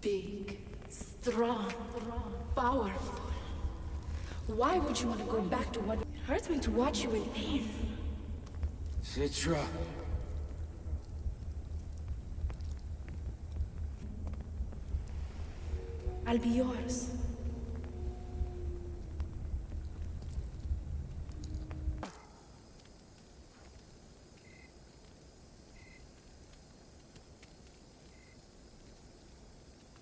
Big, strong, powerful. Why would you want to go back to what... It hurts me to watch you in pain. Citra. I'll be yours.